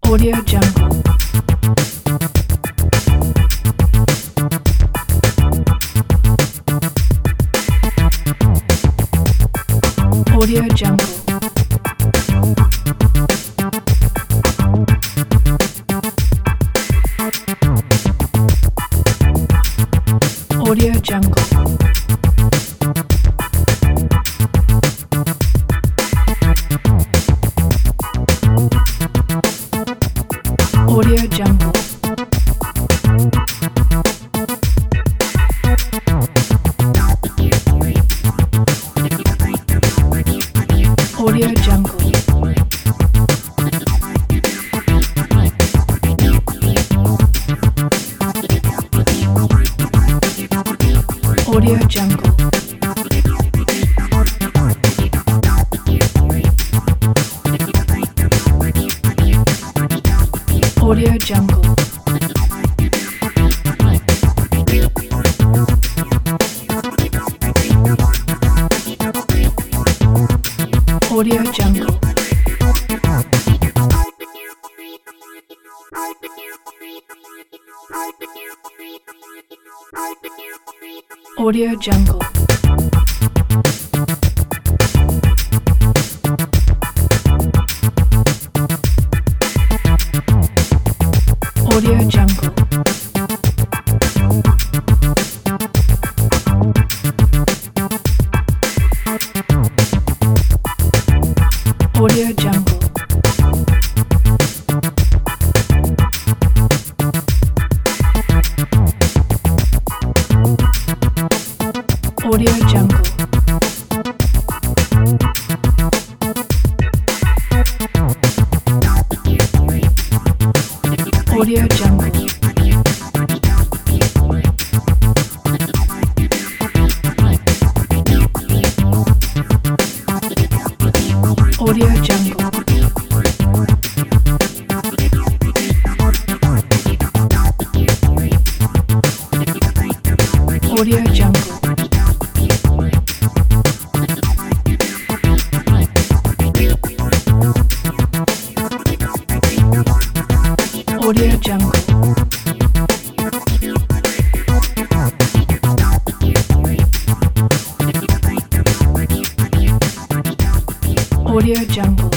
Audio Jungle. Audio Jungle. Audio Jungle. Audio Jungle. Audio Jungle. Audio Jungle. Audio Jungle. Audio Jungle. Audio Jungle. Audio Jungle. Audio Jungle. Audio Jungle. Audio Jungle. Audio Jungle. Audio Jungle. Audio Jungle. Audio Jungle.